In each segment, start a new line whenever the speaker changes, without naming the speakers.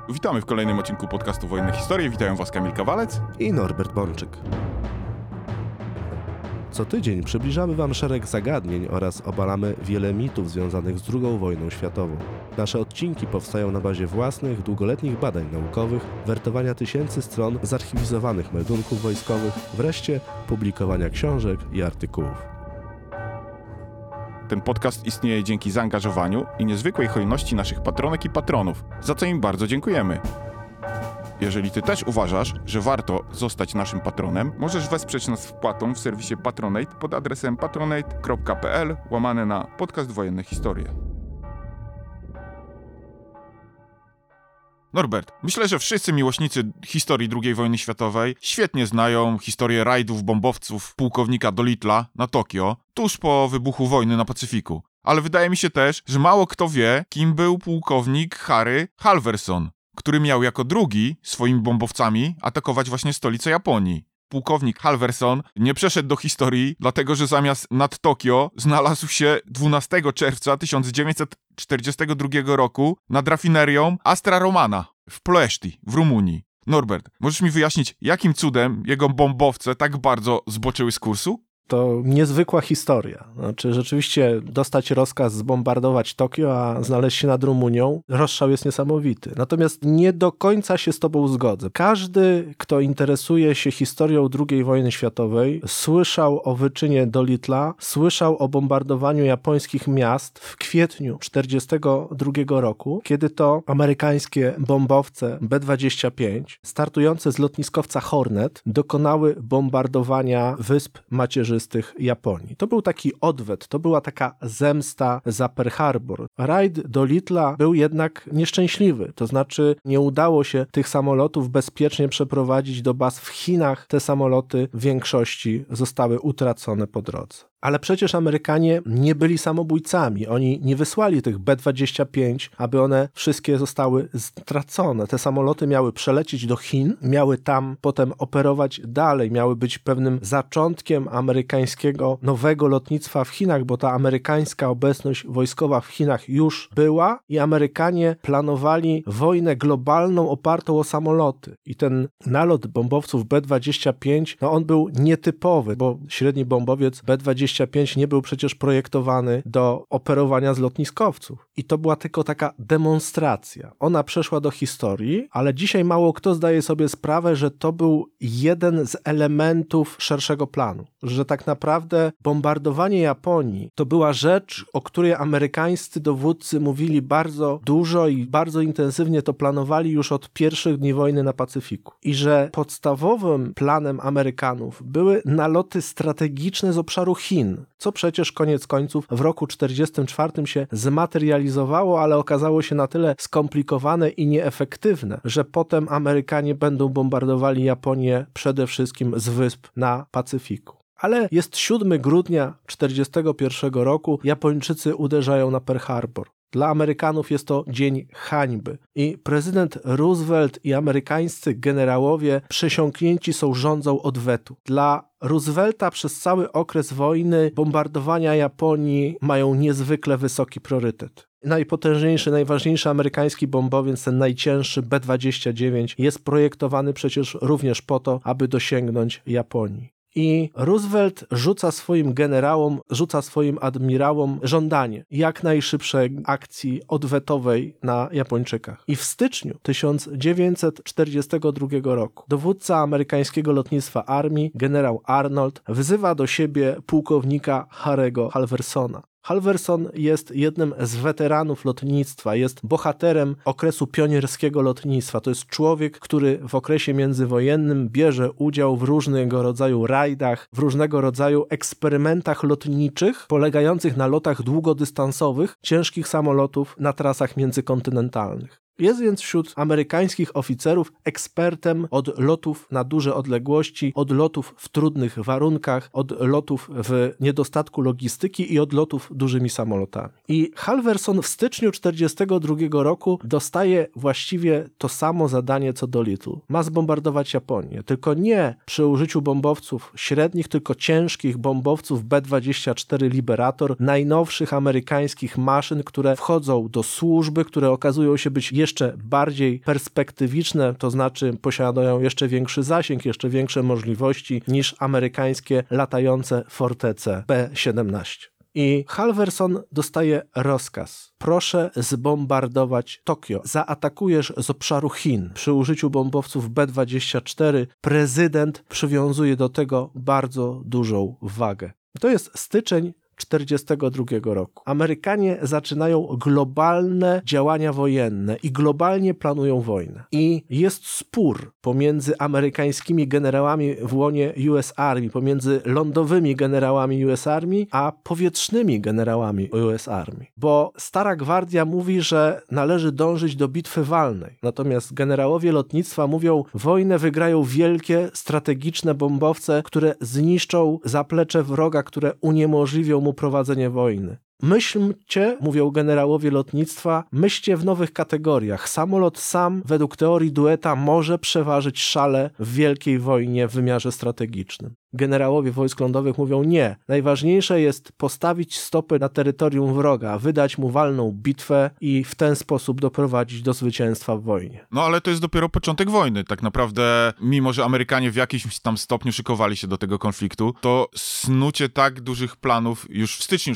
Witamy w kolejnym odcinku podcastu Wojenne Historie. Witają Was Kamil Kawalec
i Norbert Bączyk. Co tydzień przybliżamy Wam szereg zagadnień oraz obalamy wiele mitów związanych z II wojną światową. Nasze odcinki powstają na bazie własnych, długoletnich badań naukowych, wertowania tysięcy stron zarchiwizowanych meldunków wojskowych, wreszcie publikowania książek i artykułów.
Ten podcast istnieje dzięki zaangażowaniu i niezwykłej hojności naszych patronek i patronów, za co im bardzo dziękujemy. Jeżeli Ty też uważasz, że warto zostać naszym patronem, możesz wesprzeć nas wpłatą w serwisie Patronate pod adresem patronate.pl/podcast Wojenne Historie. Norbert, myślę, że wszyscy miłośnicy historii II wojny światowej świetnie znają historię rajdów bombowców pułkownika Doolittla na Tokio tuż po wybuchu wojny na Pacyfiku. Ale wydaje mi się też, że mało kto wie, kim był pułkownik Harry Halverson, który miał jako drugi swoimi bombowcami atakować właśnie stolicę Japonii. Pułkownik Halverson nie przeszedł do historii, dlatego że zamiast nad Tokio znalazł się 12 czerwca 1942 roku nad rafinerią Astra Romana w Ploiești w Rumunii. Norbert, możesz mi wyjaśnić, jakim cudem jego bombowce tak bardzo zboczyły z kursu?
To niezwykła historia. Znaczy, rzeczywiście dostać rozkaz zbombardować Tokio, a znaleźć się nad Rumunią, rozstrzał jest niesamowity. Natomiast nie do końca się z tobą zgodzę. Każdy, kto interesuje się historią II wojny światowej, słyszał o wyczynie Doolittla, słyszał o bombardowaniu japońskich miast w kwietniu 1942 roku, kiedy to amerykańskie bombowce B-25, startujące z lotniskowca Hornet, dokonały bombardowania wysp macierzystych Japonii. To był taki odwet, to była taka zemsta za Pearl Harbor. Rajd Doolittla był jednak nieszczęśliwy, to znaczy nie udało się tych samolotów bezpiecznie przeprowadzić do baz w Chinach. Te samoloty w większości zostały utracone po drodze. Ale przecież Amerykanie nie byli samobójcami. Oni nie wysłali tych B-25, aby one wszystkie zostały stracone. Te samoloty miały przelecieć do Chin, miały tam potem operować dalej, miały być pewnym zaczątkiem amerykańskiego nowego lotnictwa w Chinach, bo ta amerykańska obecność wojskowa w Chinach już była i Amerykanie planowali wojnę globalną opartą o samoloty. I ten nalot bombowców B-25, on był nietypowy, bo średni bombowiec B-25 nie był przecież projektowany do operowania z lotniskowców. I to była tylko taka demonstracja. Ona przeszła do historii, ale dzisiaj mało kto zdaje sobie sprawę, że to był jeden z elementów szerszego planu. Że tak naprawdę bombardowanie Japonii to była rzecz, o której amerykańscy dowódcy mówili bardzo dużo i bardzo intensywnie to planowali już od pierwszych dni wojny na Pacyfiku. I że podstawowym planem Amerykanów były naloty strategiczne z obszaru Chin, co przecież koniec końców w roku 1944 się zmaterializowało, ale okazało się na tyle skomplikowane i nieefektywne, że potem Amerykanie będą bombardowali Japonię przede wszystkim z wysp na Pacyfiku. Ale jest 7 grudnia 1941 roku, Japończycy uderzają na Pearl Harbor. Dla Amerykanów jest to dzień hańby i prezydent Roosevelt i amerykańscy generałowie przesiąknięci są żądzą odwetu. Dla Roosevelta przez cały okres wojny bombardowania Japonii mają niezwykle wysoki priorytet. Najpotężniejszy, najważniejszy amerykański bombowiec, ten najcięższy B-29, jest projektowany przecież również po to, aby dosięgnąć Japonii. I Roosevelt rzuca swoim generałom, rzuca swoim admirałom żądanie jak najszybszej akcji odwetowej na Japończykach. I w styczniu 1942 roku dowódca amerykańskiego lotnictwa armii, generał Arnold, wzywa do siebie pułkownika Harry'ego Halversona. Halverson jest jednym z weteranów lotnictwa, jest bohaterem okresu pionierskiego lotnictwa. To jest człowiek, który w okresie międzywojennym bierze udział w różnego rodzaju rajdach, w różnego rodzaju eksperymentach lotniczych polegających na lotach długodystansowych ciężkich samolotów na trasach międzykontynentalnych. Jest więc wśród amerykańskich oficerów ekspertem od lotów na duże odległości, od lotów w trudnych warunkach, od lotów w niedostatku logistyki i od lotów dużymi samolotami. I Halverson w styczniu 1942 roku dostaje właściwie to samo zadanie co Doolittle. Ma zbombardować Japonię, tylko nie przy użyciu bombowców średnich, tylko ciężkich bombowców B-24 Liberator, najnowszych amerykańskich maszyn, które wchodzą do służby, które okazują się być jeszcze bardziej perspektywiczne, to znaczy posiadają jeszcze większy zasięg, jeszcze większe możliwości niż amerykańskie latające fortece B-17. I Halverson dostaje rozkaz. Proszę zbombardować Tokio. Zaatakujesz z obszaru Chin. Przy użyciu bombowców B-24 prezydent przywiązuje do tego bardzo dużą wagę. To jest styczeń 1942 roku. Amerykanie zaczynają globalne działania wojenne i globalnie planują wojnę. I jest spór pomiędzy amerykańskimi generałami w łonie US Army, pomiędzy lądowymi generałami US Army, a powietrznymi generałami US Army. Bo Stara Gwardia mówi, że należy dążyć do bitwy walnej. Natomiast generałowie lotnictwa mówią, wojnę wygrają wielkie, strategiczne bombowce, które zniszczą zaplecze wroga, które uniemożliwią mu prowadzenie wojny. Myślcie, mówią generałowie lotnictwa, myślcie w nowych kategoriach. Samolot sam, według teorii Doueta, może przeważyć szale w wielkiej wojnie w wymiarze strategicznym. Generałowie wojsk lądowych mówią nie. Najważniejsze jest postawić stopy na terytorium wroga, wydać mu walną bitwę i w ten sposób doprowadzić do zwycięstwa w wojnie.
No ale to jest dopiero początek wojny. Tak naprawdę, mimo że Amerykanie w jakimś tam stopniu szykowali się do tego konfliktu, to snucie tak dużych planów już w styczniu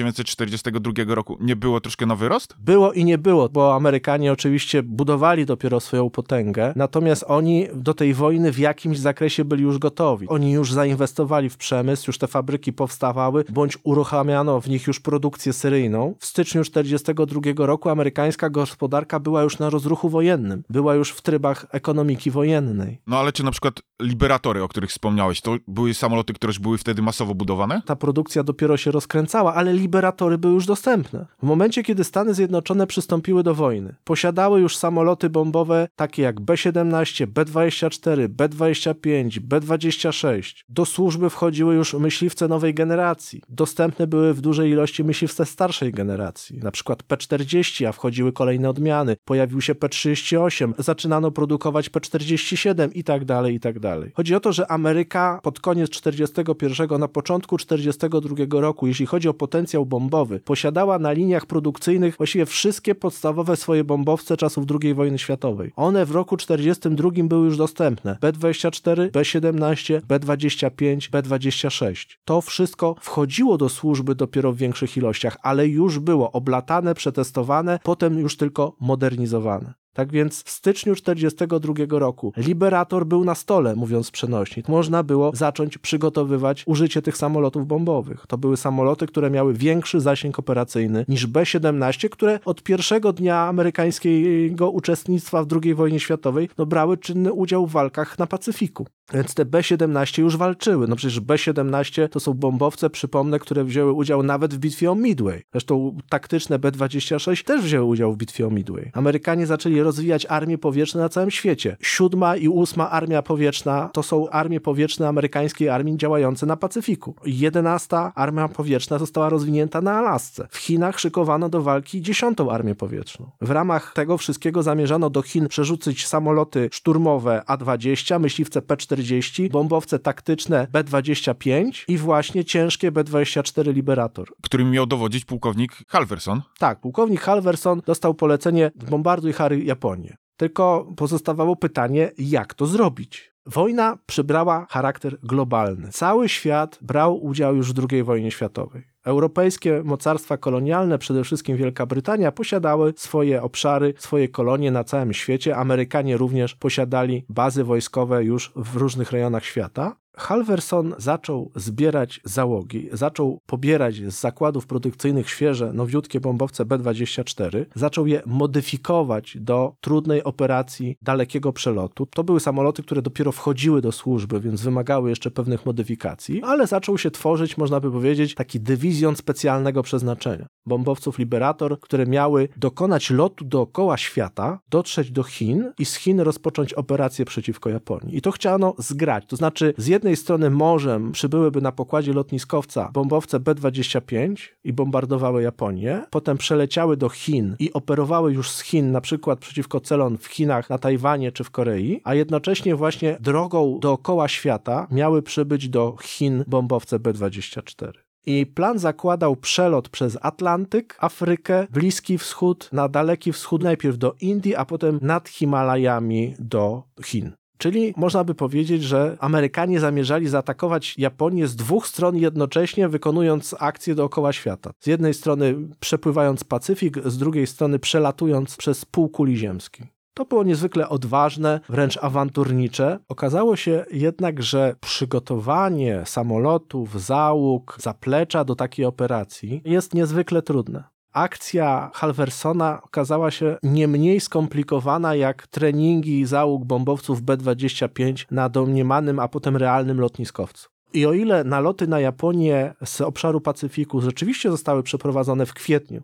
1942 roku nie było troszkę na wyrost?
Było i nie było, bo Amerykanie oczywiście budowali dopiero swoją potęgę, natomiast oni do tej wojny w jakimś zakresie byli już gotowi. Oni już zainwestowali w przemysł, już te fabryki powstawały, bądź uruchamiano w nich już produkcję seryjną. W styczniu 1942 roku amerykańska gospodarka była już na rozruchu wojennym, była już w trybach ekonomiki wojennej.
No ale czy na przykład Liberatory, o których wspomniałeś, to były samoloty, które już były wtedy masowo budowane?
Ta produkcja dopiero się rozkręcała, ale Liberatory były już dostępne. W momencie, kiedy Stany Zjednoczone przystąpiły do wojny, posiadały już samoloty bombowe takie jak B-17, B-24, B-25, B-26. Do służby wchodziły już myśliwce nowej generacji. Dostępne były w dużej ilości myśliwce starszej generacji, na przykład P-40, a wchodziły kolejne odmiany. Pojawił się P-38, zaczynano produkować P-47 i tak dalej, i tak dalej. Chodzi o to, że Ameryka pod koniec 1941, na początku 1942 roku, jeśli chodzi o potencjał bombowy, posiadała na liniach produkcyjnych właściwie wszystkie podstawowe swoje bombowce czasów II wojny światowej. One w roku 1942 były już dostępne. B-24, B-17, B-25, B-26. To wszystko wchodziło do służby dopiero w większych ilościach, ale już było oblatane, przetestowane, potem już tylko modernizowane. Tak więc w styczniu 1942 roku Liberator był na stole, mówiąc przenośnie. Można było zacząć przygotowywać użycie tych samolotów bombowych. To były samoloty, które miały większy zasięg operacyjny niż B-17, które od pierwszego dnia amerykańskiego uczestnictwa w II wojnie światowej brały czynny udział w walkach na Pacyfiku. Więc te B-17 już walczyły. No przecież B-17 to są bombowce, przypomnę, które wzięły udział nawet w bitwie o Midway. Zresztą taktyczne B-26 też wzięły udział w bitwie o Midway. Amerykanie zaczęli rozwijać armie powietrzne na całym świecie. 7. i 8. Armia Powietrzna to są armie powietrzne amerykańskiej armii działające na Pacyfiku. 11. Armia Powietrzna została rozwinięta na Alasce. W Chinach szykowano do walki 10. Armię Powietrzną. W ramach tego wszystkiego zamierzano do Chin przerzucić samoloty szturmowe A-20, myśliwce P-40, bombowce taktyczne B-25 i właśnie ciężkie B-24 Liberator.
Którym miał dowodzić pułkownik Halverson.
Tak, pułkownik Halverson dostał polecenie bombarduj Japonię. Tylko pozostawało pytanie, jak to zrobić? Wojna przybrała charakter globalny. Cały świat brał udział już w II wojnie światowej. Europejskie mocarstwa kolonialne, przede wszystkim Wielka Brytania, posiadały swoje obszary, swoje kolonie na całym świecie. Amerykanie również posiadali bazy wojskowe już w różnych rejonach świata. Halverson zaczął zbierać załogi, zaczął pobierać z zakładów produkcyjnych świeże, nowiutkie bombowce B-24, zaczął je modyfikować do trudnej operacji dalekiego przelotu. To były samoloty, które dopiero wchodziły do służby, więc wymagały jeszcze pewnych modyfikacji, ale zaczął się tworzyć, można by powiedzieć, taki dywizjon specjalnego przeznaczenia. Bombowców Liberator, które miały dokonać lotu dookoła świata, dotrzeć do Chin i z Chin rozpocząć operację przeciwko Japonii. I to chciano zgrać, to znaczy z jednej strony morzem przybyłyby na pokładzie lotniskowca bombowce B-25 i bombardowały Japonię, potem przeleciały do Chin i operowały już z Chin, na przykład przeciwko celom w Chinach, na Tajwanie czy w Korei, a jednocześnie właśnie drogą dookoła świata miały przybyć do Chin bombowce B-24. I plan zakładał przelot przez Atlantyk, Afrykę, Bliski Wschód, na Daleki Wschód, najpierw do Indii, a potem nad Himalajami do Chin. Czyli można by powiedzieć, że Amerykanie zamierzali zaatakować Japonię z dwóch stron jednocześnie, wykonując akcje dookoła świata. Z jednej strony przepływając Pacyfik, z drugiej strony przelatując przez półkuli ziemskiej. To było niezwykle odważne, wręcz awanturnicze. Okazało się jednak, że przygotowanie samolotów, załóg, zaplecza do takiej operacji jest niezwykle trudne. Akcja Halversona okazała się nie mniej skomplikowana jak treningi załóg bombowców B-25 na domniemanym, a potem realnym lotniskowcu. I o ile naloty na Japonię z obszaru Pacyfiku rzeczywiście zostały przeprowadzone w kwietniu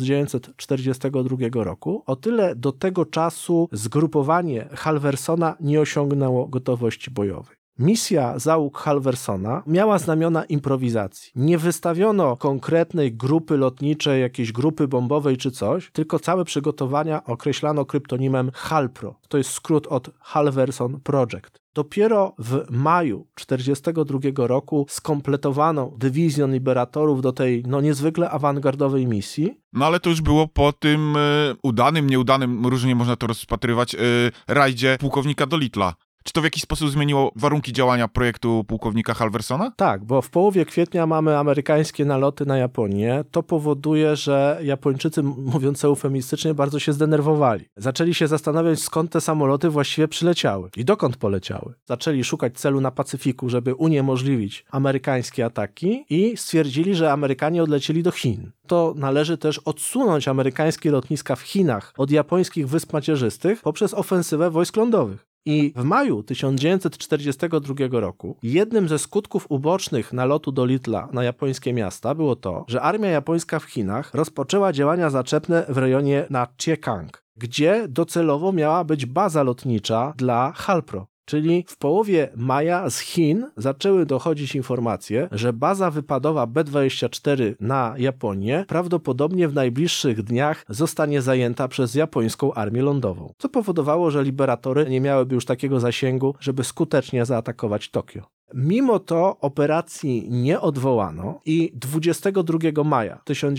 1942 roku, o tyle do tego czasu zgrupowanie Halversona nie osiągnęło gotowości bojowej. Misja załóg Halversona miała znamiona improwizacji. Nie wystawiono konkretnej grupy lotniczej, jakiejś grupy bombowej czy coś, tylko całe przygotowania określano kryptonimem HALPRO. To jest skrót od Halverson Project. Dopiero w maju 1942 roku skompletowano dywizjon liberatorów do tej niezwykle awangardowej misji.
No ale to już było po tym udanym, nieudanym, różnie można to rozpatrywać, rajdzie pułkownika Dolitla. Czy to w jakiś sposób zmieniło warunki działania projektu pułkownika Halversona?
Tak, bo w połowie kwietnia mamy amerykańskie naloty na Japonię. To powoduje, że Japończycy, mówiąc eufemistycznie, bardzo się zdenerwowali. Zaczęli się zastanawiać, skąd te samoloty właściwie przyleciały i dokąd poleciały. Zaczęli szukać celu na Pacyfiku, żeby uniemożliwić amerykańskie ataki i stwierdzili, że Amerykanie odlecieli do Chin. To należy też odsunąć amerykańskie lotniska w Chinach od japońskich wysp macierzystych poprzez ofensywę wojsk lądowych. I w maju 1942 roku jednym ze skutków ubocznych nalotu Dolitla na japońskie miasta było to, że armia japońska w Chinach rozpoczęła działania zaczepne w rejonie Nachjiekang, gdzie docelowo miała być baza lotnicza dla HALPRO. Czyli w połowie maja z Chin zaczęły dochodzić informacje, że baza wypadowa B-24 na Japonię prawdopodobnie w najbliższych dniach zostanie zajęta przez japońską armię lądową. Co powodowało, że liberatory nie miałyby już takiego zasięgu, żeby skutecznie zaatakować Tokio. Mimo to operacji nie odwołano i 22 maja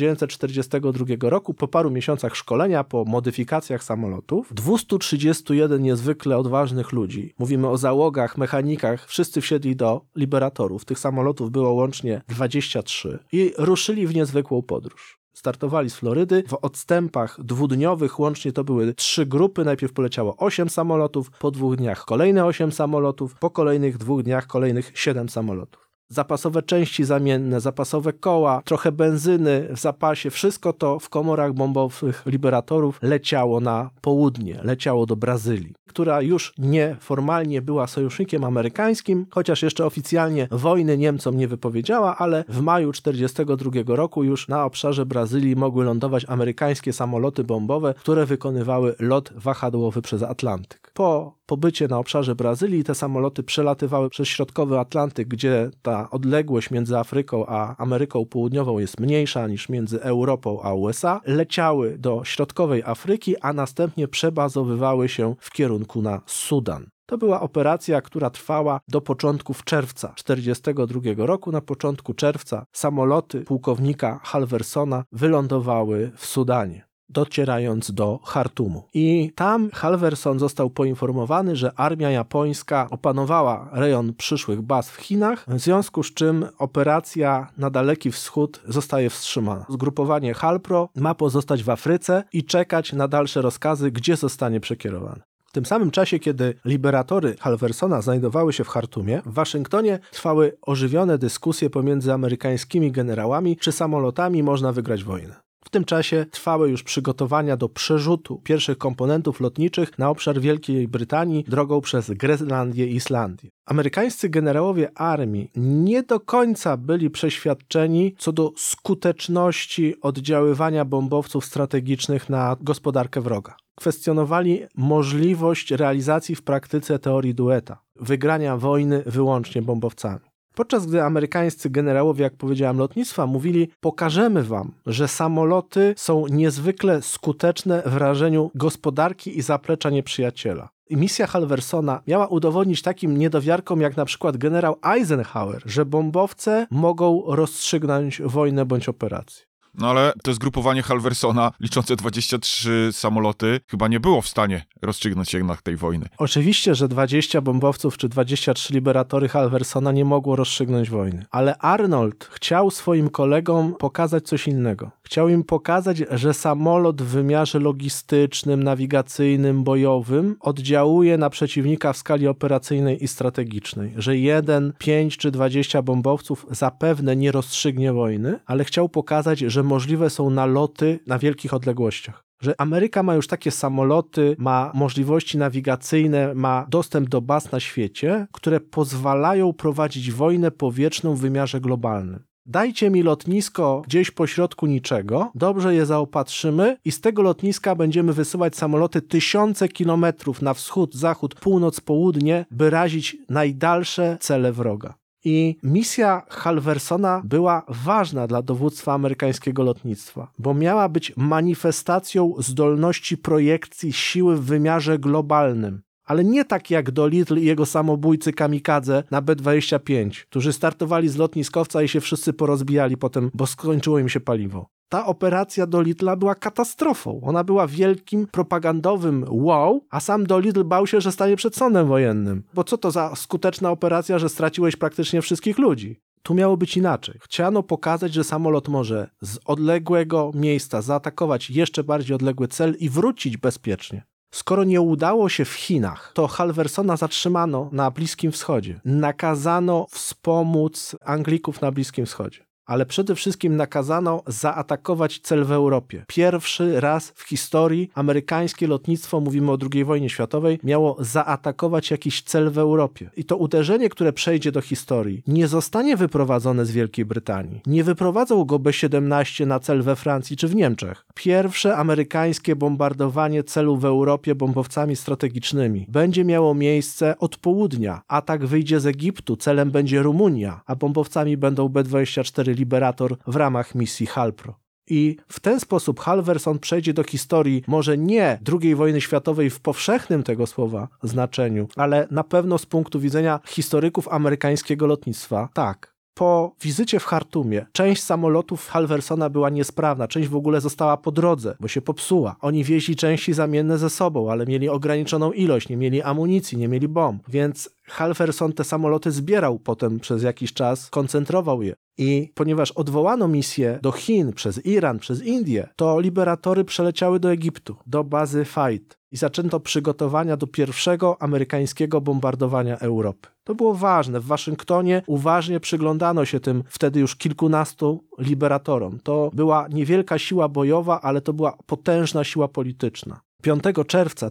1942 roku, po paru miesiącach szkolenia, po modyfikacjach samolotów, 231 niezwykle odważnych ludzi, mówimy o załogach, mechanikach, wszyscy wsiedli do liberatorów. Tych samolotów było łącznie 23 i ruszyli w niezwykłą podróż. Startowali z Florydy, w odstępach dwudniowych łącznie to były 3 grupy, najpierw poleciało 8 samolotów, po 2 dniach kolejne 8 samolotów, po kolejnych 2 dniach kolejnych 7 samolotów. Zapasowe części zamienne, zapasowe koła, trochę benzyny w zapasie, wszystko to w komorach bombowych liberatorów leciało na południe, leciało do Brazylii, która już nieformalnie była sojusznikiem amerykańskim, chociaż jeszcze oficjalnie wojny Niemcom nie wypowiedziała, ale w maju 1942 roku już na obszarze Brazylii mogły lądować amerykańskie samoloty bombowe, które wykonywały lot wahadłowy przez Atlantyk. Po pobycie na obszarze Brazylii te samoloty przelatywały przez środkowy Atlantyk, gdzie ta odległość między Afryką a Ameryką Południową jest mniejsza niż między Europą a USA, leciały do środkowej Afryki, a następnie przebazowywały się w kierunku na Sudan. To była operacja, która trwała do początków czerwca 1942 roku. Na początku czerwca samoloty pułkownika Halversona wylądowały w Sudanie, docierając do Chartumu. I tam Halverson został poinformowany, że armia japońska opanowała rejon przyszłych baz w Chinach, w związku z czym operacja na Daleki Wschód zostaje wstrzymana. Zgrupowanie HALPRO ma pozostać w Afryce i czekać na dalsze rozkazy, gdzie zostanie przekierowane. W tym samym czasie, kiedy liberatory Halversona znajdowały się w Chartumie, w Waszyngtonie trwały ożywione dyskusje pomiędzy amerykańskimi generałami, czy samolotami można wygrać wojnę. W tym czasie trwały już przygotowania do przerzutu pierwszych komponentów lotniczych na obszar Wielkiej Brytanii drogą przez Grenlandię i Islandię. Amerykańscy generałowie armii nie do końca byli przeświadczeni co do skuteczności oddziaływania bombowców strategicznych na gospodarkę wroga. Kwestionowali możliwość realizacji w praktyce teorii dueta, wygrania wojny wyłącznie bombowcami. Podczas gdy amerykańscy generałowie, jak powiedziałem, lotnictwa mówili: pokażemy wam, że samoloty są niezwykle skuteczne w rażeniu gospodarki i zaplecza nieprzyjaciela. Misja Halversona miała udowodnić takim niedowiarkom jak na przykład generał Eisenhower, że bombowce mogą rozstrzygnąć wojnę bądź operację.
No ale to zgrupowanie Halversona, liczące 23 samoloty, chyba nie było w stanie rozstrzygnąć jednak tej wojny.
Oczywiście, że 20 bombowców czy 23 liberatory Halversona nie mogło rozstrzygnąć wojny. Ale Arnold chciał swoim kolegom pokazać coś innego. Chciał im pokazać, że samolot w wymiarze logistycznym, nawigacyjnym, bojowym oddziałuje na przeciwnika w skali operacyjnej i strategicznej. Że 1, 5 czy 20 bombowców zapewne nie rozstrzygnie wojny, ale chciał pokazać, że możliwe są naloty na wielkich odległościach. Że Ameryka ma już takie samoloty, ma możliwości nawigacyjne, ma dostęp do baz na świecie, które pozwalają prowadzić wojnę powietrzną w wymiarze globalnym. Dajcie mi lotnisko gdzieś pośrodku niczego, dobrze je zaopatrzymy i z tego lotniska będziemy wysyłać samoloty tysiące kilometrów na wschód, zachód, północ, południe, by razić najdalsze cele wroga. I misja Halversona była ważna dla dowództwa amerykańskiego lotnictwa, bo miała być manifestacją zdolności projekcji siły w wymiarze globalnym. Ale nie tak jak Dolittle i jego samobójcy kamikadze na B-25, którzy startowali z lotniskowca i się wszyscy porozbijali potem, bo skończyło im się paliwo. Ta operacja Dolittla była katastrofą. Ona była wielkim propagandowym wow, a sam Dolittle bał się, że stanie przed sądem wojennym. Bo co to za skuteczna operacja, że straciłeś praktycznie wszystkich ludzi? Tu miało być inaczej. Chciano pokazać, że samolot może z odległego miejsca zaatakować jeszcze bardziej odległy cel i wrócić bezpiecznie. Skoro nie udało się w Chinach, to Halversona zatrzymano na Bliskim Wschodzie. Nakazano wspomóc Anglików na Bliskim Wschodzie. Ale przede wszystkim nakazano zaatakować cel w Europie. Pierwszy raz w historii amerykańskie lotnictwo, mówimy o II wojnie światowej, miało zaatakować jakiś cel w Europie. I to uderzenie, które przejdzie do historii, nie zostanie wyprowadzone z Wielkiej Brytanii. Nie wyprowadzą go B-17 na cel we Francji czy w Niemczech. Pierwsze amerykańskie bombardowanie celu w Europie bombowcami strategicznymi będzie miało miejsce od południa. Atak wyjdzie z Egiptu, celem będzie Rumunia, a bombowcami będą B-24 Liberator w ramach misji Halpro. I w ten sposób Halverson przejdzie do historii może nie II wojny światowej w powszechnym tego słowa znaczeniu, ale na pewno z punktu widzenia historyków amerykańskiego lotnictwa tak. Po wizycie w Chartumie część samolotów Halversona była niesprawna, część w ogóle została po drodze, bo się popsuła. Oni wieźli części zamienne ze sobą, ale mieli ograniczoną ilość, nie mieli amunicji, nie mieli bomb, więc Halverson te samoloty zbierał potem przez jakiś czas, koncentrował je. I ponieważ odwołano misję do Chin przez Iran, przez Indię, to liberatory przeleciały do Egiptu, do bazy Faid i zaczęto przygotowania do pierwszego amerykańskiego bombardowania Europy. To było ważne. W Waszyngtonie uważnie przyglądano się tym wtedy już kilkunastu liberatorom. To była niewielka siła bojowa, ale to była potężna siła polityczna. 5 czerwca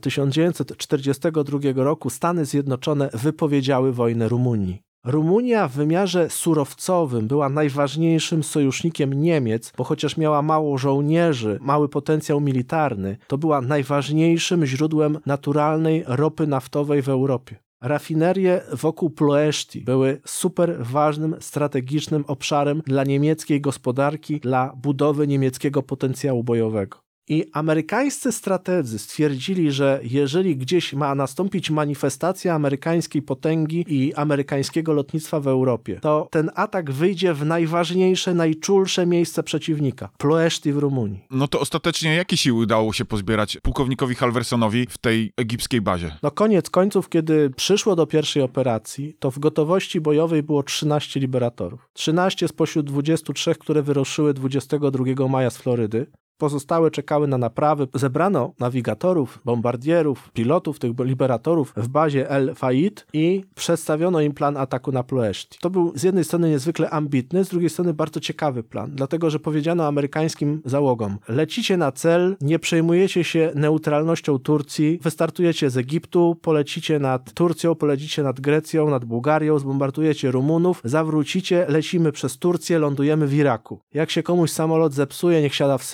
1942 roku Stany Zjednoczone wypowiedziały wojnę Rumunii. Rumunia w wymiarze surowcowym była najważniejszym sojusznikiem Niemiec, bo chociaż miała mało żołnierzy, mały potencjał militarny, to była najważniejszym źródłem naturalnej ropy naftowej w Europie. Rafinerie wokół Ploeszti były super ważnym, strategicznym obszarem dla niemieckiej gospodarki, dla budowy niemieckiego potencjału bojowego. I amerykańscy strategzy stwierdzili, że jeżeli gdzieś ma nastąpić manifestacja amerykańskiej potęgi i amerykańskiego lotnictwa w Europie, to ten atak wyjdzie w najważniejsze, najczulsze miejsce przeciwnika, Ploeszti w Rumunii.
No to ostatecznie jakie siły udało się pozbierać pułkownikowi Halversonowi w tej egipskiej bazie?
No koniec końców, kiedy przyszło do pierwszej operacji, to w gotowości bojowej było 13 liberatorów. 13 spośród 23, które wyruszyły 22 maja z Florydy. Pozostałe czekały na naprawy. Zebrano nawigatorów, bombardierów, pilotów tych liberatorów w bazie El Faid i przedstawiono im plan ataku na Ploeszti. To był z jednej strony niezwykle ambitny, z drugiej strony bardzo ciekawy plan, dlatego że powiedziano amerykańskim załogom: lecicie na cel, nie przejmujecie się neutralnością Turcji, wystartujecie z Egiptu, polecicie nad Turcją, polecicie nad Grecją, nad Bułgarią, zbombardujecie Rumunów, zawrócicie, lecimy przez Turcję, lądujemy w Iraku. Jak się komuś samolot zepsuje, niech siada w Syrii.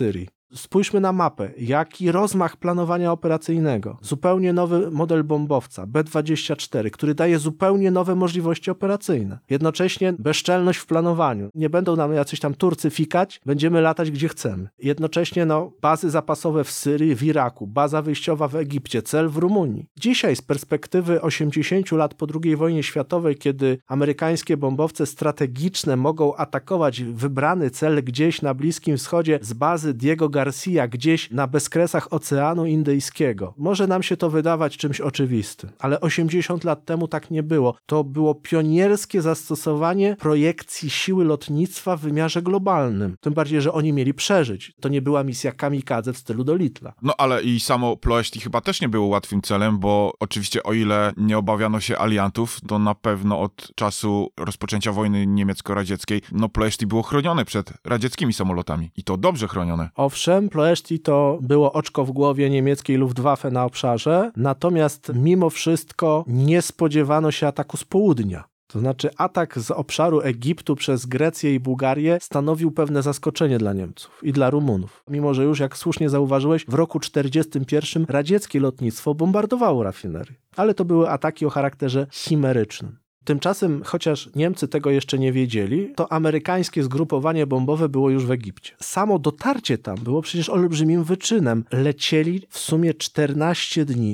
Spójrzmy na mapę, jaki rozmach planowania operacyjnego. Zupełnie nowy model bombowca, B-24, który daje zupełnie nowe możliwości operacyjne. Jednocześnie bezczelność w planowaniu. Nie będą nam jacyś tam Turcy fikać, będziemy latać gdzie chcemy. Jednocześnie bazy zapasowe w Syrii, w Iraku, baza wyjściowa w Egipcie, cel w Rumunii. Dzisiaj z perspektywy 80 lat po II wojnie światowej, kiedy amerykańskie bombowce strategiczne mogą atakować wybrany cel gdzieś na Bliskim Wschodzie z bazy Diego Garcia, gdzieś na bezkresach Oceanu Indyjskiego. Może nam się to wydawać czymś oczywistym, ale 80 lat temu tak nie było. To było pionierskie zastosowanie projekcji siły lotnictwa w wymiarze globalnym. Tym bardziej, że oni mieli przeżyć. To nie była misja kamikadze w stylu Dolitla.
No ale i samo Ploiești chyba też nie było łatwym celem, bo oczywiście o ile nie obawiano się aliantów, to na pewno od czasu rozpoczęcia wojny niemiecko-radzieckiej, Ploiești było chronione przed radzieckimi samolotami. I to dobrze chronione.
Owszem, Ploiești to było oczko w głowie niemieckiej Luftwaffe na obszarze, natomiast mimo wszystko nie spodziewano się ataku z południa. To znaczy atak z obszaru Egiptu przez Grecję i Bułgarię stanowił pewne zaskoczenie dla Niemców i dla Rumunów. Mimo że już, jak słusznie zauważyłeś, w roku 1941 radzieckie lotnictwo bombardowało rafinerie. Ale to były ataki o charakterze chimerycznym. Tymczasem, chociaż Niemcy tego jeszcze nie wiedzieli, to amerykańskie zgrupowanie bombowe było już w Egipcie. Samo dotarcie tam było przecież olbrzymim wyczynem. Lecieli w sumie 14 dni,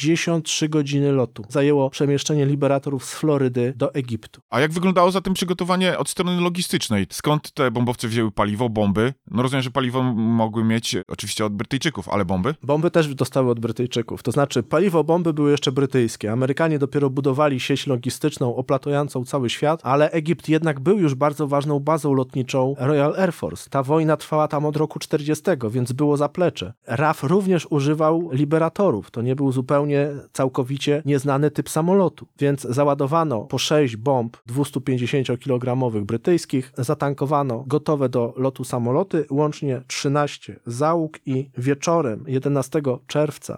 63 godziny lotu. Zajęło przemieszczenie liberatorów z Florydy do Egiptu.
A jak wyglądało zatem przygotowanie od strony logistycznej? Skąd te bombowce wzięły paliwo, bomby? Rozumiem, że paliwo mogły mieć oczywiście od Brytyjczyków, ale bomby?
Bomby też dostały od Brytyjczyków. To znaczy paliwo, bomby były jeszcze brytyjskie. Amerykanie dopiero budowali sieć logistyczną oplatującą cały świat, ale Egipt jednak był już bardzo ważną bazą lotniczą Royal Air Force. Ta wojna trwała tam od roku 40, więc było zaplecze. RAF również używał liberatorów. To nie był zupełnie całkowicie nieznany typ samolotu. Więc załadowano po 6 bomb 250-kilogramowych brytyjskich, zatankowano gotowe do lotu samoloty, łącznie 13 załóg i wieczorem 11 czerwca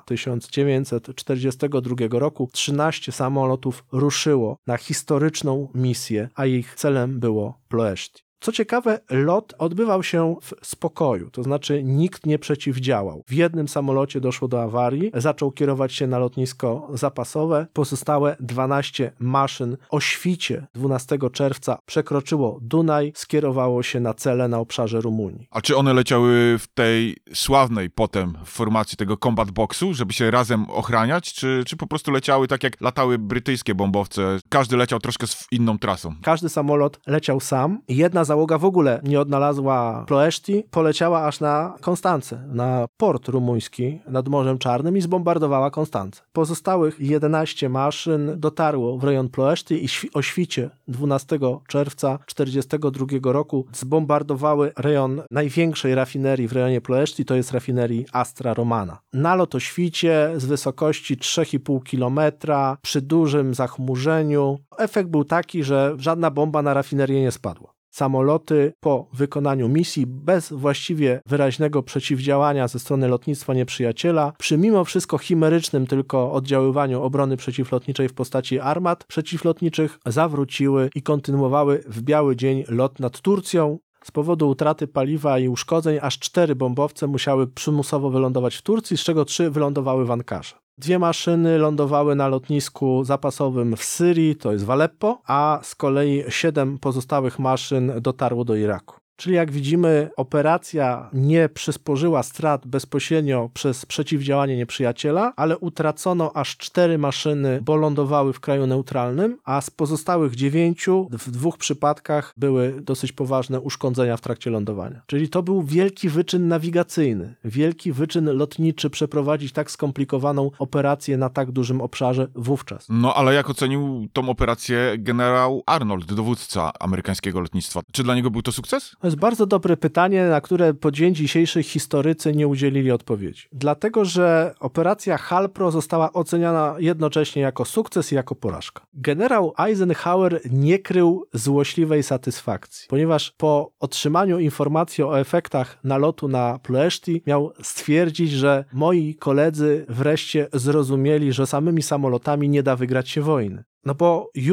1942 roku 13 samolotów ruszyło na historyczną misję, a ich celem było Ploiești. Co ciekawe, lot odbywał się w spokoju, to znaczy nikt nie przeciwdziałał. W jednym samolocie doszło do awarii, zaczął kierować się na lotnisko zapasowe, pozostałe 12 maszyn o świcie 12 czerwca przekroczyło Dunaj, skierowało się na cele na obszarze Rumunii.
A czy one leciały w tej sławnej potem formacji tego combat boxu, żeby się razem ochraniać, czy po prostu leciały tak jak latały brytyjskie bombowce? Każdy leciał troszkę z inną trasą.
Każdy samolot leciał sam. Jedna załoga w ogóle nie odnalazła Ploiești, poleciała aż na Konstancę, na port rumuński nad Morzem Czarnym i zbombardowała Konstancę. Pozostałych 11 maszyn dotarło w rejon Ploiești i o świcie 12 czerwca 1942 roku zbombardowały rejon największej rafinerii w rejonie Ploiești, to jest rafinerii Astra Romana. Nalot o świcie z wysokości 3,5 kilometra, przy dużym zachmurzeniu. Efekt był taki, że żadna bomba na rafinerię nie spadła. Samoloty po wykonaniu misji bez właściwie wyraźnego przeciwdziałania ze strony lotnictwa nieprzyjaciela, przy mimo wszystko chimerycznym tylko oddziaływaniu obrony przeciwlotniczej w postaci armat przeciwlotniczych, zawróciły i kontynuowały w biały dzień lot nad Turcją. Z powodu utraty paliwa i uszkodzeń aż 4 bombowce musiały przymusowo wylądować w Turcji, z czego 3 wylądowały w Ankarze. 2 maszyny lądowały na lotnisku zapasowym w Syrii, to jest w Aleppo, a z kolei 7 pozostałych maszyn dotarło do Iraku. Czyli jak widzimy, operacja nie przysporzyła strat bezpośrednio przez przeciwdziałanie nieprzyjaciela, ale utracono aż 4 maszyny, bo lądowały w kraju neutralnym, a z pozostałych 9 w 2 przypadkach były dosyć poważne uszkodzenia w trakcie lądowania. Czyli to był wielki wyczyn nawigacyjny, wielki wyczyn lotniczy przeprowadzić tak skomplikowaną operację na tak dużym obszarze wówczas.
No ale jak ocenił tą operację generał Arnold, dowódca amerykańskiego lotnictwa? Czy dla niego był to sukces?
To jest bardzo dobre pytanie, na które po dzień dzisiejszy historycy nie udzielili odpowiedzi. Dlatego, że operacja Halpro została oceniana jednocześnie jako sukces i jako porażka. Generał Eisenhower nie krył złośliwej satysfakcji, ponieważ po otrzymaniu informacji o efektach nalotu na Ploiești miał stwierdzić, że moi koledzy wreszcie zrozumieli, że samymi samolotami nie da wygrać się wojny. No bo już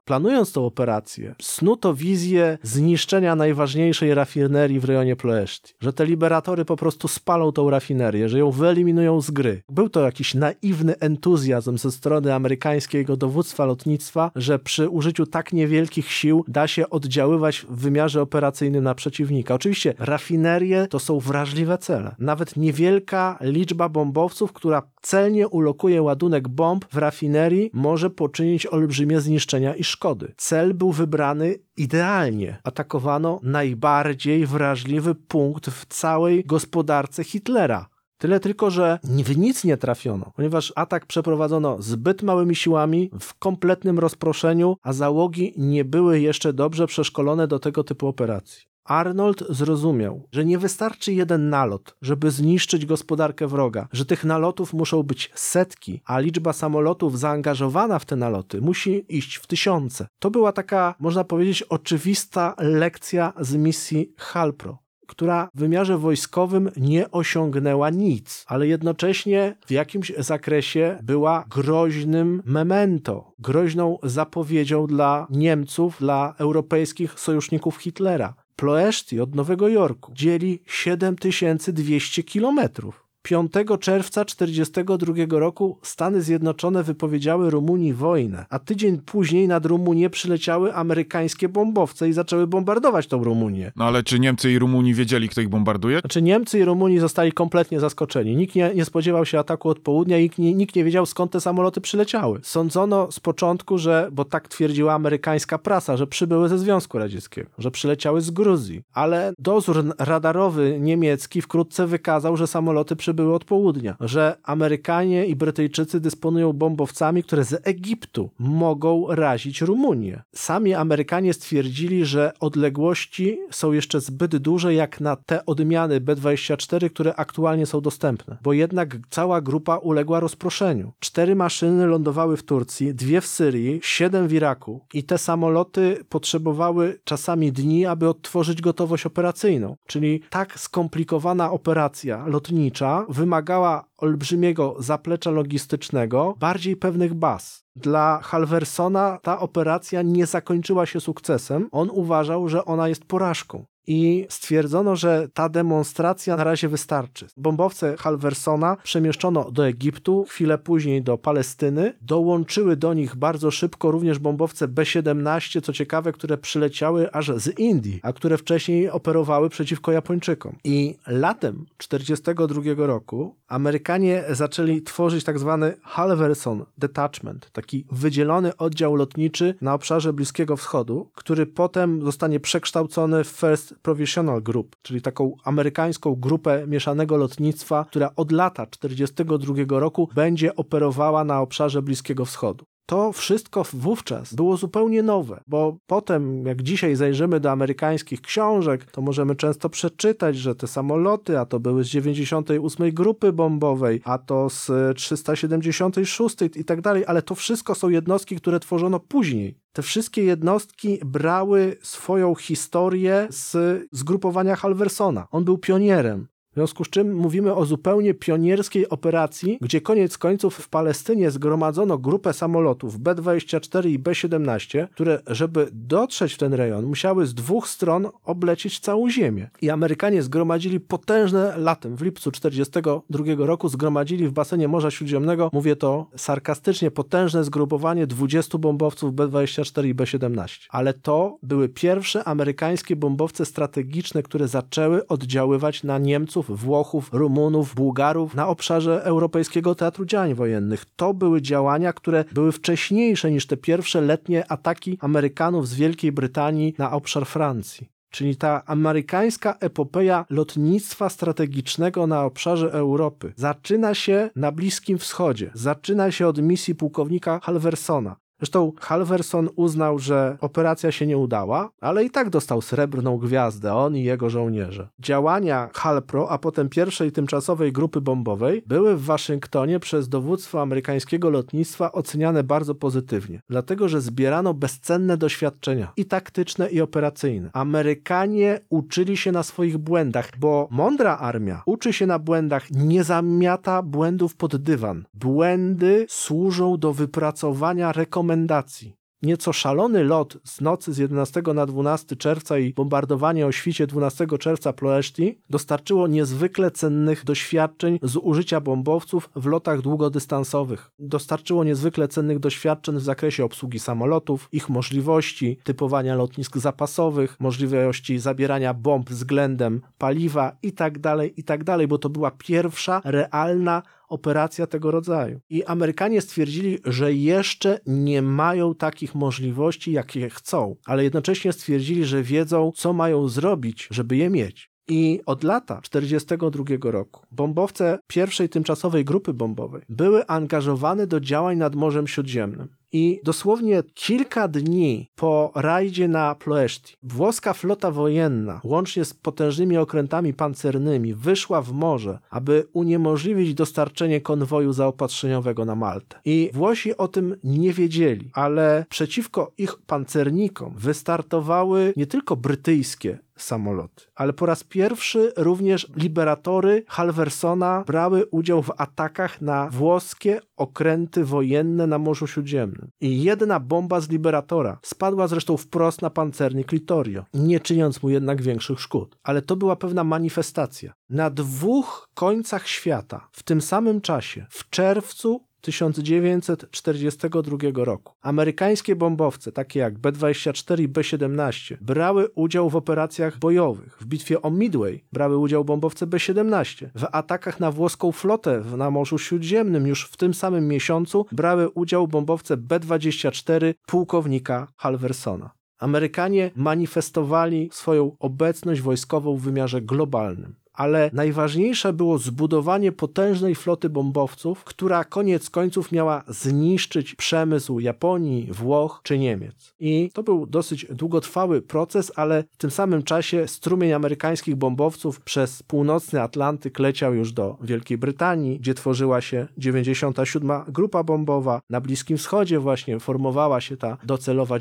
planując tę operację, snuto wizję zniszczenia najważniejszej rafinerii w rejonie Ploeszti. Że te liberatory po prostu spalą tą rafinerię, że ją wyeliminują z gry. Był to jakiś naiwny entuzjazm ze strony amerykańskiego dowództwa lotnictwa, że przy użyciu tak niewielkich sił da się oddziaływać w wymiarze operacyjnym na przeciwnika. Oczywiście rafinerie to są wrażliwe cele. Nawet niewielka liczba bombowców, która celnie ulokuje ładunek bomb w rafinerii, może poczynić olbrzymie zniszczenia i szkody. Cel był wybrany idealnie. Atakowano najbardziej wrażliwy punkt w całej gospodarce Hitlera. Tyle tylko, że w nic nie trafiono, ponieważ atak przeprowadzono zbyt małymi siłami, w kompletnym rozproszeniu, a załogi nie były jeszcze dobrze przeszkolone do tego typu operacji. Arnold zrozumiał, że nie wystarczy jeden nalot, żeby zniszczyć gospodarkę wroga, że tych nalotów muszą być setki, a liczba samolotów zaangażowana w te naloty musi iść w tysiące. To była taka, można powiedzieć, oczywista lekcja z misji Halpro, która w wymiarze wojskowym nie osiągnęła nic, ale jednocześnie w jakimś zakresie była groźnym memento, groźną zapowiedzią dla Niemców, dla europejskich sojuszników Hitlera. Ploeszti od Nowego Jorku dzieli 7200 kilometrów. 5 czerwca 1942 roku Stany Zjednoczone wypowiedziały Rumunii wojnę, a tydzień później nad Rumunię przyleciały amerykańskie bombowce i zaczęły bombardować tą Rumunię.
No ale czy Niemcy i Rumuni wiedzieli, kto ich bombarduje?
Znaczy Niemcy i Rumuni zostali kompletnie zaskoczeni. Nikt nie spodziewał się ataku od południa i nikt nie wiedział, skąd te samoloty przyleciały. Sądzono z początku, bo tak twierdziła amerykańska prasa, że przybyły ze Związku Radzieckiego, że przyleciały z Gruzji. Ale dozór radarowy niemiecki wkrótce wykazał, że samoloty przybyły od południa, że Amerykanie i Brytyjczycy dysponują bombowcami, które z Egiptu mogą razić Rumunię. Sami Amerykanie stwierdzili, że odległości są jeszcze zbyt duże jak na te odmiany B-24, które aktualnie są dostępne, bo jednak cała grupa uległa rozproszeniu. 4 maszyny lądowały w Turcji, 2 w Syrii, 7 w Iraku i te samoloty potrzebowały czasami dni, aby odtworzyć gotowość operacyjną. Czyli tak skomplikowana operacja lotnicza wymagała olbrzymiego zaplecza logistycznego, bardziej pewnych baz. Dla Halversona ta operacja nie zakończyła się sukcesem. On uważał, że ona jest porażką. I stwierdzono, że ta demonstracja na razie wystarczy. Bombowce Halversona przemieszczono do Egiptu, chwilę później do Palestyny. Dołączyły do nich bardzo szybko również bombowce B-17, co ciekawe, które przyleciały aż z Indii, a które wcześniej operowały przeciwko Japończykom. I latem 1942 roku Amerykanie zaczęli tworzyć tak zwany Halverson Detachment, taki wydzielony oddział lotniczy na obszarze Bliskiego Wschodu, który potem zostanie przekształcony w First Provisional Group, czyli taką amerykańską grupę mieszanego lotnictwa, która od lata 1942 roku będzie operowała na obszarze Bliskiego Wschodu. To wszystko wówczas było zupełnie nowe, bo potem, jak dzisiaj zajrzymy do amerykańskich książek, to możemy często przeczytać, że te samoloty, a to były z 98 Grupy Bombowej, a to z 376 i tak dalej, ale to wszystko są jednostki, które tworzono później. Te wszystkie jednostki brały swoją historię z zgrupowania Halversona. On był pionierem. W związku z czym mówimy o zupełnie pionierskiej operacji, gdzie koniec końców w Palestynie zgromadzono grupę samolotów B-24 i B-17, które, żeby dotrzeć w ten rejon, musiały z 2 stron oblecieć całą ziemię. I Amerykanie zgromadzili potężne latem, w lipcu 1942 roku, zgromadzili w basenie Morza Śródziemnego, mówię to sarkastycznie, potężne zgrupowanie 20 bombowców B-24 i B-17. Ale to były pierwsze amerykańskie bombowce strategiczne, które zaczęły oddziaływać na Niemców, Włochów, Rumunów, Bułgarów na obszarze Europejskiego Teatru Działań Wojennych. To były działania, które były wcześniejsze niż te pierwsze letnie ataki Amerykanów z Wielkiej Brytanii na obszar Francji. Czyli ta amerykańska epopeja lotnictwa strategicznego na obszarze Europy zaczyna się na Bliskim Wschodzie. Zaczyna się od misji pułkownika Halversona. Zresztą Halverson uznał, że operacja się nie udała, ale i tak dostał srebrną gwiazdę, on i jego żołnierze. Działania Halpro, a potem pierwszej tymczasowej grupy bombowej były w Waszyngtonie przez dowództwo amerykańskiego lotnictwa oceniane bardzo pozytywnie, dlatego że zbierano bezcenne doświadczenia i taktyczne, i operacyjne. Amerykanie uczyli się na swoich błędach, bo mądra armia uczy się na błędach, nie zamiata błędów pod dywan. Błędy służą do wypracowania rekomendacji. Nieco szalony lot z nocy z 11 na 12 czerwca i bombardowanie o świcie 12 czerwca Ploeszti dostarczyło niezwykle cennych doświadczeń z użycia bombowców w lotach długodystansowych. Dostarczyło niezwykle cennych doświadczeń w zakresie obsługi samolotów, ich możliwości, typowania lotnisk zapasowych, możliwości zabierania bomb względem paliwa itd., bo to była pierwsza realna operacja tego rodzaju. I Amerykanie stwierdzili, że jeszcze nie mają takich możliwości, jakie chcą, ale jednocześnie stwierdzili, że wiedzą, co mają zrobić, żeby je mieć. I od lata 1942 roku bombowce pierwszej tymczasowej grupy bombowej były angażowane do działań nad Morzem Śródziemnym. I dosłownie kilka dni po rajdzie na Ploeszti włoska flota wojenna, łącznie z potężnymi okrętami pancernymi, wyszła w morze, aby uniemożliwić dostarczenie konwoju zaopatrzeniowego na Maltę. I Włosi o tym nie wiedzieli, ale przeciwko ich pancernikom wystartowały nie tylko brytyjskie samoloty, ale po raz pierwszy również liberatory Halversona brały udział w atakach na włoskie okręty wojenne na Morzu Śródziemnym. I jedna bomba z liberatora spadła zresztą wprost na pancernik Littorio, nie czyniąc mu jednak większych szkód. Ale to była pewna manifestacja. Na dwóch końcach świata w tym samym czasie, w czerwcu 1942 roku. Amerykańskie bombowce, takie jak B-24 i B-17, brały udział w operacjach bojowych. W bitwie o Midway brały udział bombowce B-17. W atakach na włoską flotę na Morzu Śródziemnym już w tym samym miesiącu brały udział bombowce B-24 pułkownika Halversona. Amerykanie manifestowali swoją obecność wojskową w wymiarze globalnym. Ale najważniejsze było zbudowanie potężnej floty bombowców, która koniec końców miała zniszczyć przemysł Japonii, Włoch czy Niemiec. I to był dosyć długotrwały proces, ale w tym samym czasie strumień amerykańskich bombowców przez północny Atlantyk leciał już do Wielkiej Brytanii, gdzie tworzyła się 97. Grupa bombowa. Na Bliskim Wschodzie właśnie formowała się ta docelowa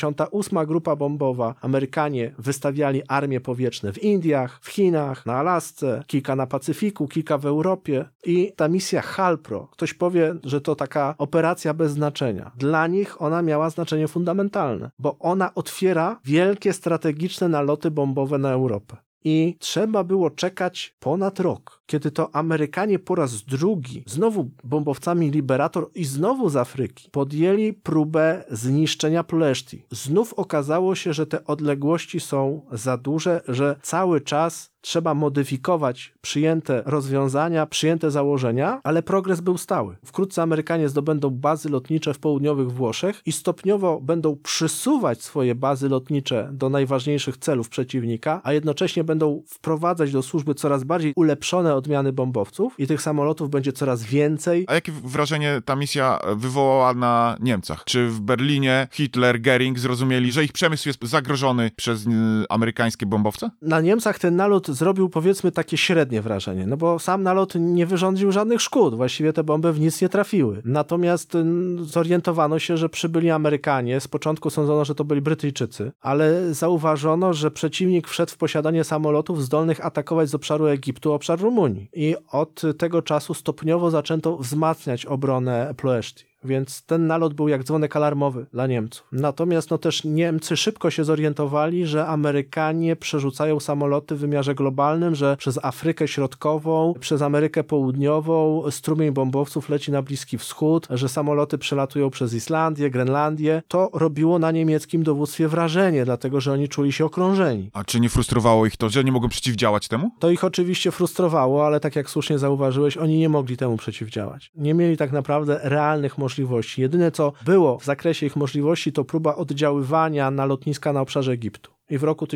98. Grupa bombowa. Amerykanie wystawiali armie powietrzne w Indiach, w Chinach, na Alasce, kilka na Pacyfiku, kilka w Europie i ta misja HALPRO, ktoś powie, że to taka operacja bez znaczenia. Dla nich ona miała znaczenie fundamentalne, bo ona otwiera wielkie strategiczne naloty bombowe na Europę. I trzeba było czekać ponad rok, kiedy to Amerykanie po raz drugi, znowu bombowcami Liberator i znowu z Afryki, podjęli próbę zniszczenia Ploeszti. Znów okazało się, że te odległości są za duże, że cały czas trzeba modyfikować przyjęte rozwiązania, przyjęte założenia, ale progres był stały. Wkrótce Amerykanie zdobędą bazy lotnicze w południowych Włoszech i stopniowo będą przysuwać swoje bazy lotnicze do najważniejszych celów przeciwnika, a jednocześnie będą wprowadzać do służby coraz bardziej ulepszone odmiany bombowców i tych samolotów będzie coraz więcej.
A jakie wrażenie ta misja wywołała na Niemcach? Czy w Berlinie Hitler, Göring zrozumieli, że ich przemysł jest zagrożony przez amerykańskie bombowce?
Na Niemcach ten nalot zrobił, powiedzmy, takie średnie wrażenie, no bo sam nalot nie wyrządził żadnych szkód, właściwie te bomby w nic nie trafiły. Natomiast zorientowano się, że przybyli Amerykanie, z początku sądzono, że to byli Brytyjczycy, ale zauważono, że przeciwnik wszedł w posiadanie samolotów zdolnych atakować z obszaru Egiptu obszar Rumunii i od tego czasu stopniowo zaczęto wzmacniać obronę Ploeszti. Więc ten nalot był jak dzwonek alarmowy dla Niemców. Natomiast też Niemcy szybko się zorientowali, że Amerykanie przerzucają samoloty w wymiarze globalnym, że przez Afrykę Środkową, przez Amerykę Południową strumień bombowców leci na Bliski Wschód, że samoloty przelatują przez Islandię, Grenlandię. To robiło na niemieckim dowództwie wrażenie, dlatego że oni czuli się okrążeni.
A czy nie frustrowało ich to, że nie mogą przeciwdziałać temu?
To ich oczywiście frustrowało, ale tak jak słusznie zauważyłeś, oni nie mogli temu przeciwdziałać. Nie mieli tak naprawdę realnych możliwości. Jedyne, co było w zakresie ich możliwości, to próba oddziaływania na lotniska na obszarze Egiptu. I w roku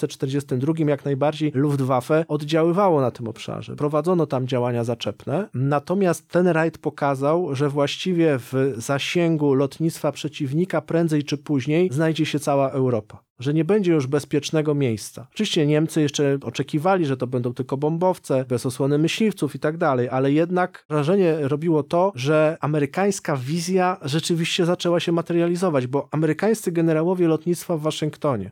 1942 jak najbardziej Luftwaffe oddziaływało na tym obszarze. Prowadzono tam działania zaczepne, natomiast ten rajd pokazał, że właściwie w zasięgu lotnictwa przeciwnika prędzej czy później znajdzie się cała Europa. Że nie będzie już bezpiecznego miejsca. Oczywiście Niemcy jeszcze oczekiwali, że to będą tylko bombowce, bez osłony myśliwców i tak dalej, ale jednak wrażenie robiło to, że amerykańska wizja rzeczywiście zaczęła się materializować, bo amerykańscy generałowie lotnictwa w Waszyngtonie mówili,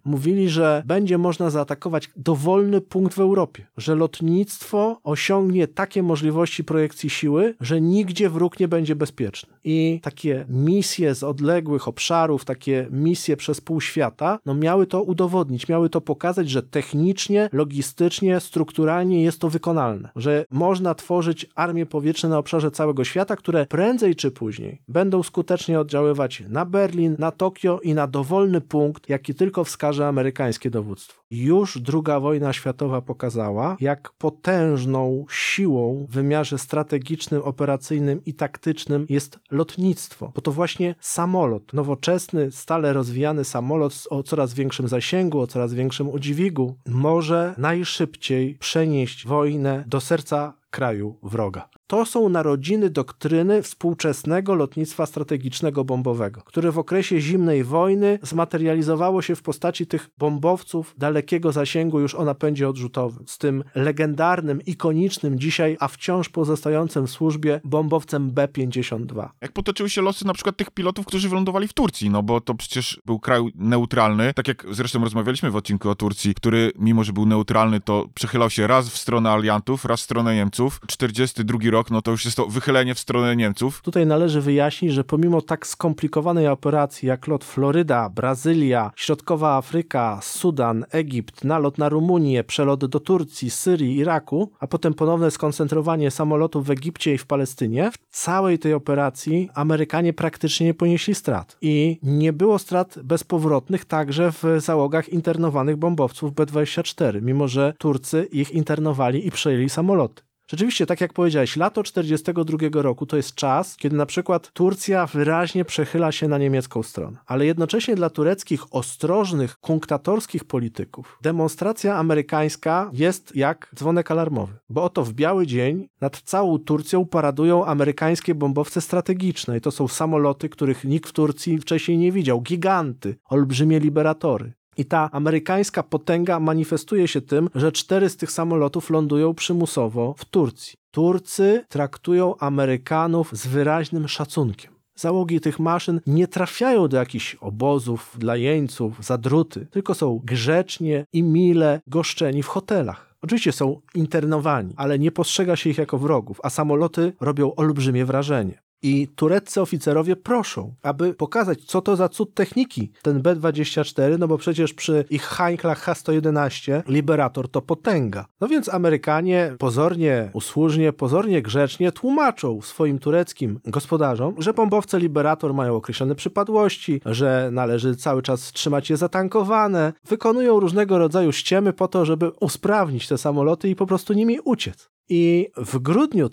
myśleli, że będzie można zaatakować dowolny punkt w Europie, że lotnictwo osiągnie takie możliwości projekcji siły, że nigdzie wróg nie będzie bezpieczny. I takie misje z odległych obszarów, takie misje przez pół świata, miały to udowodnić, miały to pokazać, że technicznie, logistycznie, strukturalnie jest to wykonalne, że można tworzyć armie powietrzne na obszarze całego świata, które prędzej czy później będą skutecznie oddziaływać na Berlin, na Tokio i na dowolny punkt, jaki tylko wskaże amerykańskie dowództwo. Już II wojna światowa pokazała, jak potężną siłą w wymiarze strategicznym, operacyjnym i taktycznym jest lotnictwo, bo to właśnie samolot, nowoczesny, stale rozwijany samolot o coraz większym zasięgu, o coraz większym udźwigu, może najszybciej przenieść wojnę do serca kraju wroga. To są narodziny doktryny współczesnego lotnictwa strategicznego bombowego, które w okresie zimnej wojny zmaterializowało się w postaci tych bombowców dalekiego zasięgu już o napędzie odrzutowym, z tym legendarnym, ikonicznym dzisiaj, a wciąż pozostającym w służbie bombowcem B-52.
Jak potoczyły się losy na przykład tych pilotów, którzy wylądowali w Turcji, bo to przecież był kraj neutralny, tak jak zresztą rozmawialiśmy w odcinku o Turcji, który mimo, że był neutralny, to przechylał się raz w stronę aliantów, raz w stronę Niemców. 42 rok, to już jest to wychylenie w stronę Niemców.
Tutaj należy wyjaśnić, że pomimo tak skomplikowanej operacji jak lot Floryda, Brazylia, Środkowa Afryka, Sudan, Egipt, nalot na Rumunię, przelot do Turcji, Syrii, Iraku, a potem ponowne skoncentrowanie samolotów w Egipcie i w Palestynie, w całej tej operacji Amerykanie praktycznie nie ponieśli strat. I nie było strat bezpowrotnych także w załogach internowanych bombowców B-24, mimo że Turcy ich internowali i przejęli samoloty. Rzeczywiście, tak jak powiedziałeś, lato 1942 roku to jest czas, kiedy na przykład Turcja wyraźnie przechyla się na niemiecką stronę. Ale jednocześnie dla tureckich ostrożnych, kunktatorskich polityków demonstracja amerykańska jest jak dzwonek alarmowy. Bo oto w biały dzień nad całą Turcją paradują amerykańskie bombowce strategiczne. I to są samoloty, których nikt w Turcji wcześniej nie widział. Giganty, olbrzymie liberatory. I ta amerykańska potęga manifestuje się tym, że 4 z tych samolotów lądują przymusowo w Turcji. Turcy traktują Amerykanów z wyraźnym szacunkiem. Załogi tych maszyn nie trafiają do jakichś obozów dla jeńców, za druty, tylko są grzecznie i mile goszczeni w hotelach. Oczywiście są internowani, ale nie postrzega się ich jako wrogów, a samoloty robią olbrzymie wrażenie. I tureccy oficerowie proszą, aby pokazać, co to za cud techniki, ten B-24, bo przecież przy ich Heinklach H-111 Liberator to potęga. Więc Amerykanie pozornie usłużnie, pozornie grzecznie tłumaczą swoim tureckim gospodarzom, że bombowce Liberator mają określone przypadłości, że należy cały czas trzymać je zatankowane. Wykonują różnego rodzaju ściemy po to, żeby usprawnić te samoloty i po prostu nimi uciec. I w grudniu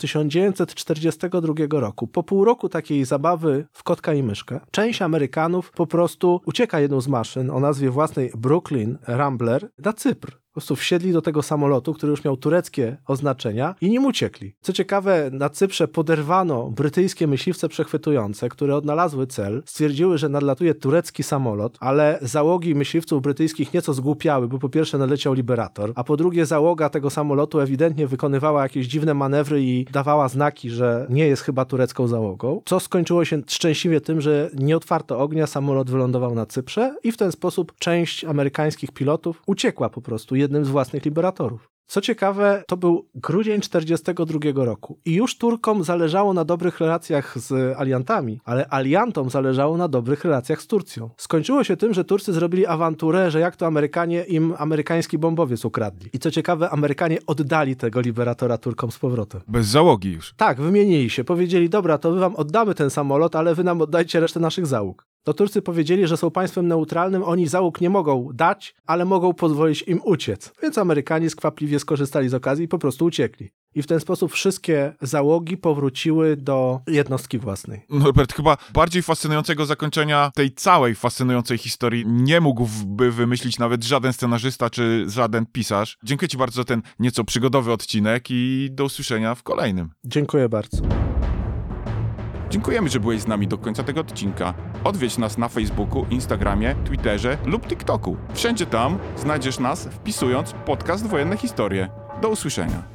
1942 roku, po pół roku takiej zabawy w kotka i myszkę, część Amerykanów po prostu ucieka jedną z maszyn o nazwie własnej Brooklyn Rambler na Cypr. Po prostu wsiedli do tego samolotu, który już miał tureckie oznaczenia i nim uciekli. Co ciekawe, na Cyprze poderwano brytyjskie myśliwce przechwytujące, które odnalazły cel, stwierdziły, że nadlatuje turecki samolot, ale załogi myśliwców brytyjskich nieco zgłupiały, bo po pierwsze nadleciał Liberator, a po drugie załoga tego samolotu ewidentnie wykonywała jakieś dziwne manewry i dawała znaki, że nie jest chyba turecką załogą, co skończyło się szczęśliwie tym, że nie otwarto ognia, samolot wylądował na Cyprze i w ten sposób część amerykańskich pilotów uciekła po prostu jednym z własnych liberatorów. Co ciekawe, to był grudzień 1942 roku i już Turkom zależało na dobrych relacjach z aliantami, ale aliantom zależało na dobrych relacjach z Turcją. Skończyło się tym, że Turcy zrobili awanturę, że jak to Amerykanie im amerykański bombowiec ukradli. I co ciekawe, Amerykanie oddali tego liberatora Turkom z powrotem.
Bez załogi już.
Tak, wymienili się. Powiedzieli, dobra, to my wam oddamy ten samolot, ale wy nam oddajcie resztę naszych załóg. To Turcy powiedzieli, że są państwem neutralnym, oni załóg nie mogą dać, ale mogą pozwolić im uciec. Więc Amerykanie skwapliwie skorzystali z okazji i po prostu uciekli. I w ten sposób wszystkie załogi powróciły do jednostki własnej.
Norbert, chyba bardziej fascynującego zakończenia tej całej fascynującej historii nie mógłby wymyślić nawet żaden scenarzysta czy żaden pisarz. Dziękuję ci bardzo za ten nieco przygodowy odcinek i do usłyszenia w kolejnym.
Dziękuję bardzo.
Dziękujemy, że byłeś z nami do końca tego odcinka. Odwiedź nas na Facebooku, Instagramie, Twitterze lub TikToku. Wszędzie tam znajdziesz nas wpisując podcast Wojenne Historie. Do usłyszenia.